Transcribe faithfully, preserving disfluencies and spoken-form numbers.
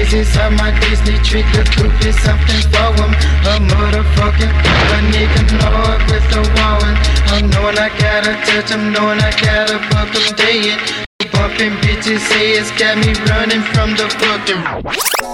This is my Disney trick, the truth is something for him. A motherfucking a nigga know it with the woman. I'm knowing I gotta touch, I'm knowing I gotta fuck him dead. Bumping bitches say it's got me running from the fucking